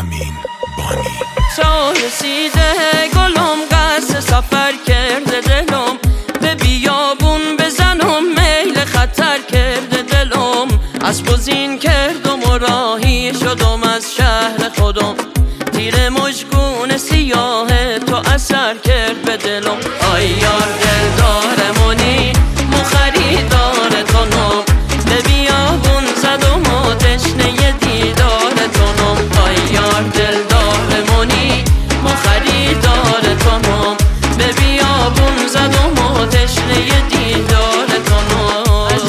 امین بانی. تا رسیده گلم قصد سفر کرده دلم، به بیابون بزنم میل خطر کرده دلم. اسب و زین کردم و راهی شدم از شهر خودم، تیر مژگون سیاه تو اثر کرد به دلم. آی یار دلدارمونی مو خریدار تو نم، به بیابون زدم و تشنه دیدار تو نم. آی یار دلدارمونی مو خریدار تو نم، به بیابون زدم و تشنه دیدار تو نم.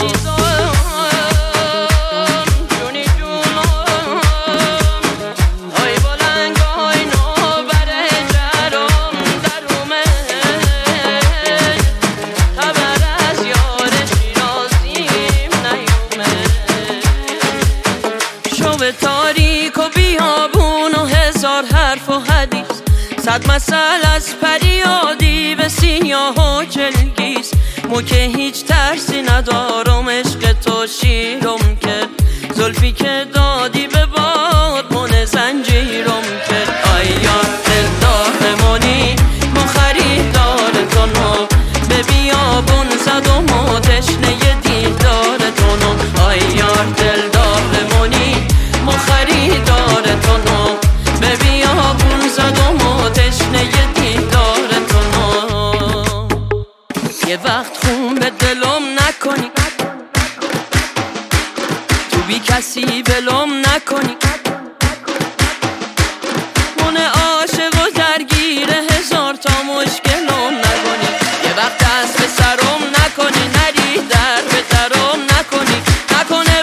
به تاریک و بیابون و هزار حرف و حدیث، صد مثل از پریادی به سیاه و چلگیز. مو که هیچ ترسی ندارم، عشق تو شیرم کرد، زلفی که دادی به باد من زنجیرم کرد. آی یار دلدارمونی مو خریدار تو نم، به بیابون زدم و تشنه دیدار تو نم. آی یار دلدارمونی مو خریدار تو نم، به بیابون زدم و تشنه دیدار تو نم. یه وقت خون به دلم نکنی، تو بی کسی ولم نکنی، من عاشق و درگیر هزار تا مشکلم نکنی. یه وقت دست به سرم نکنی، نری در به درم نکنی، نکنه